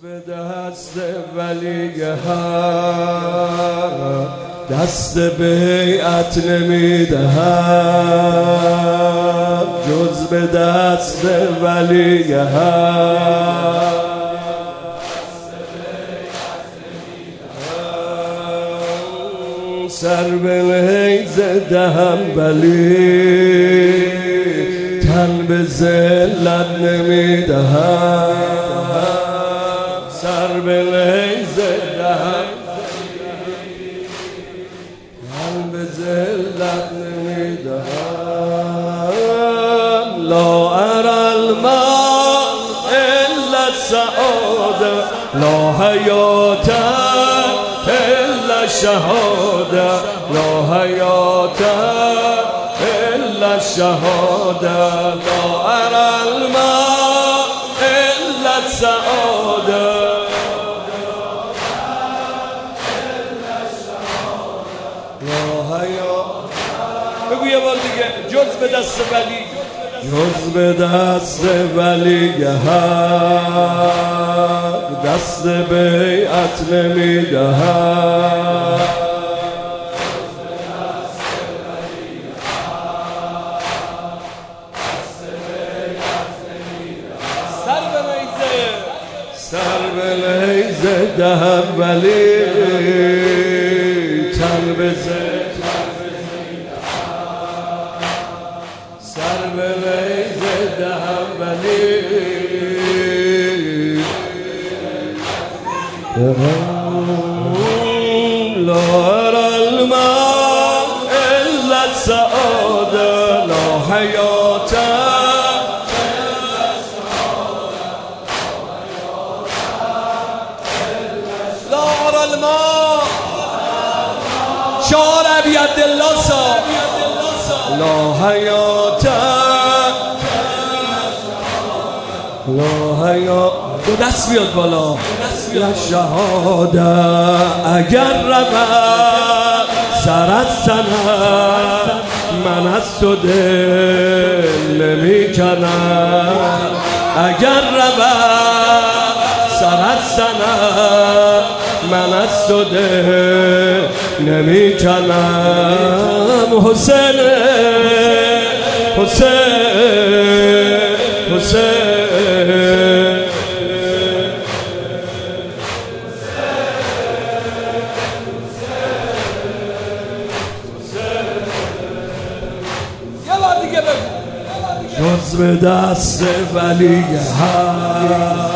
به دست ولی حق دست بیعت نمیدهم، جز به دست ولی حق سر به نیزه دهم ولی تن به ذلت نمیدهم، سر به نیزه دهم تن به ذلت نمیدهم. لا ارى الماء الا السعاده، لا حیات الا الشهاده، لا حیات الا الشهاده. لا ارى الماء الا السعاده، لا حیات. بگو یه بار دیگه. جز به دست ولی، جز به دست ولی حق دست بیعت نمیدهم، سر به نیزه دهم ولی تن به ذلت، سر به نیزه دهم ولی لا ارى الماء الا السعاده، لا حیات الماء. شعار ابی عبدالله صاحب. لا حیات لا حیات. دو دست بیاد بالا. لا شهاده اگر رود سرت سند، من از تو دل نمی کنم. اگر رود سرت سند، من از تو دل نمی کنم. حسین حسین حسین یه بار دیگه بگو. جز به دست ولی حق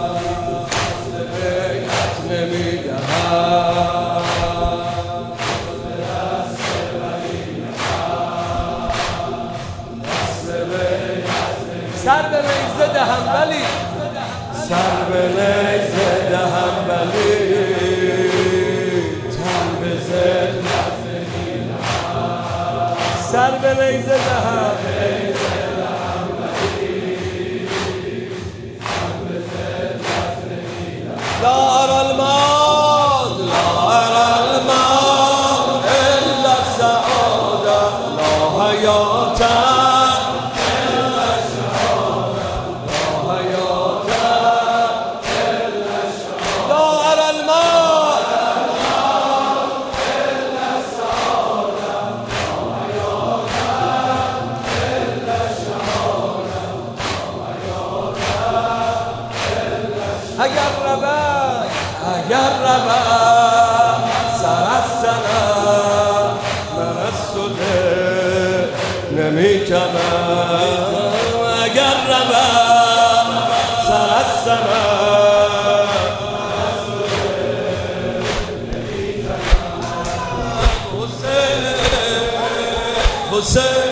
سر به نیزه دهم ولی، سر به نیزه دهم ولی تن به ذلت نمیدهم، سر به نیزه دهم لا ارى الماء، لا ارى الماء الا السعاده، لا حیات اگر رود سرت سند، من از تو دل نمی کنم. اگر رود سرت سند، حسین حسین